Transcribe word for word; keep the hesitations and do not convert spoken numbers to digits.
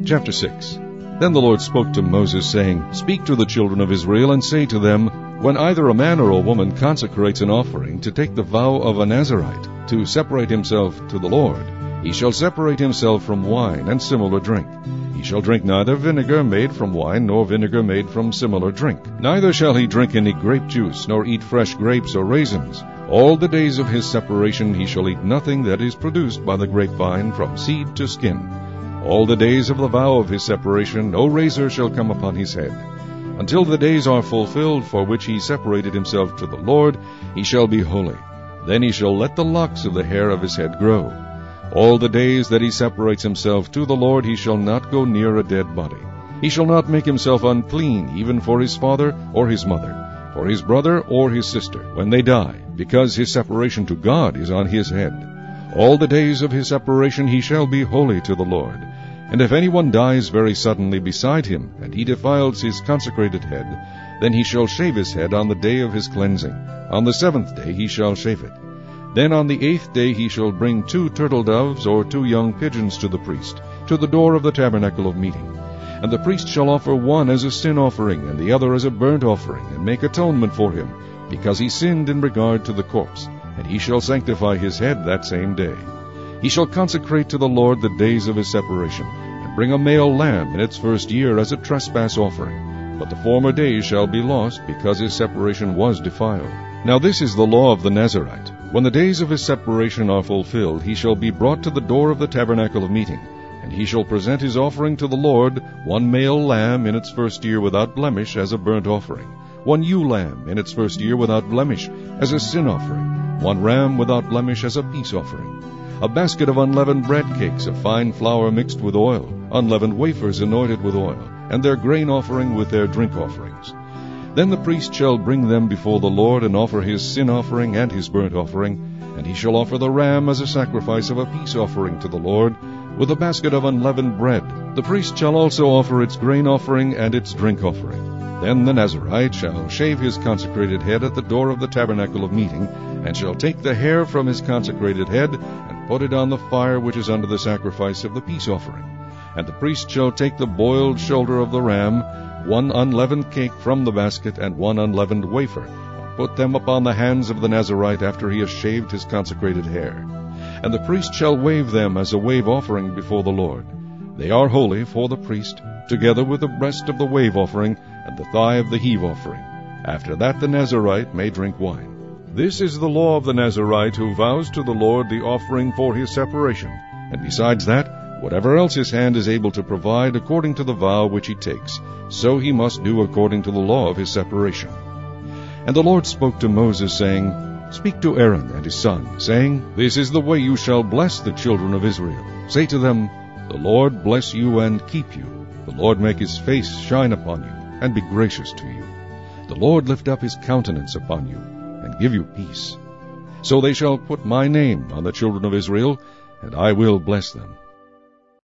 Chapter six. Then the Lord spoke to Moses, saying, Speak to the children of Israel, and say to them, When either a man or a woman consecrates an offering to take the vow of a Nazirite, to separate himself to the Lord, he shall separate himself from wine and similar drink. He shall drink neither vinegar made from wine, nor vinegar made from similar drink. Neither shall he drink any grape juice, nor eat fresh grapes or raisins. All the days of his separation he shall eat nothing that is produced by the grapevine from seed to skin. All the days of the vow of his separation no razor shall come upon his head. Until the days are fulfilled for which he separated himself to the Lord, he shall be holy. Then he shall let the locks of the hair of his head grow. All the days that he separates himself to the Lord he shall not go near a dead body. He shall not make himself unclean, even for his father or his mother, for his brother or his sister, when they die, because his separation to God is on his head. All the days of his separation he shall be holy to the Lord. And if anyone dies very suddenly beside him, and he defiles his consecrated head, then he shall shave his head on the day of his cleansing. On the seventh day he shall shave it. Then on the eighth day he shall bring two turtle doves or two young pigeons to the priest, to the door of the tabernacle of meeting. And the priest shall offer one as a sin offering, and the other as a burnt offering, and make atonement for him, because he sinned in regard to the corpse. And he shall sanctify his head that same day. He shall consecrate to the Lord the days of his separation, and bring a male lamb in its first year as a trespass offering. But the former days shall be lost, because his separation was defiled. Now this is the law of the Nazirite. When the days of his separation are fulfilled, he shall be brought to the door of the tabernacle of meeting, and he shall present his offering to the Lord, one male lamb in its first year without blemish as a burnt offering, one ewe lamb in its first year without blemish as a sin offering, one ram without blemish as a peace offering, a basket of unleavened bread cakes of fine flour mixed with oil, unleavened wafers anointed with oil, and their grain offering with their drink offerings. Then the priest shall bring them before the Lord, and offer his sin offering and his burnt offering, and he shall offer the ram as a sacrifice of a peace offering to the Lord, with a basket of unleavened bread. The priest shall also offer its grain offering and its drink offering. Then the Nazirite shall shave his consecrated head at the door of the tabernacle of meeting, and shall take the hair from his consecrated head, and put it on the fire which is under the sacrifice of the peace offering. And the priest shall take the boiled shoulder of the ram, one unleavened cake from the basket, and one unleavened wafer, and put them upon the hands of the Nazirite after he has shaved his consecrated hair. And the priest shall wave them as a wave offering before the Lord. They are holy for the priest, together with the breast of the wave offering and the thigh of the heave offering. After that the Nazirite may drink wine. This is the law of the Nazirite who vows to the Lord the offering for his separation, and besides that, whatever else his hand is able to provide according to the vow which he takes, so he must do according to the law of his separation. And the Lord spoke to Moses, saying, Speak to Aaron and his son, saying, This is the way you shall bless the children of Israel. Say to them, The Lord bless you and keep you. The Lord make his face shine upon you, and be gracious to you. The Lord lift up his countenance upon you, and give you peace. So they shall put my name on the children of Israel, and I will bless them.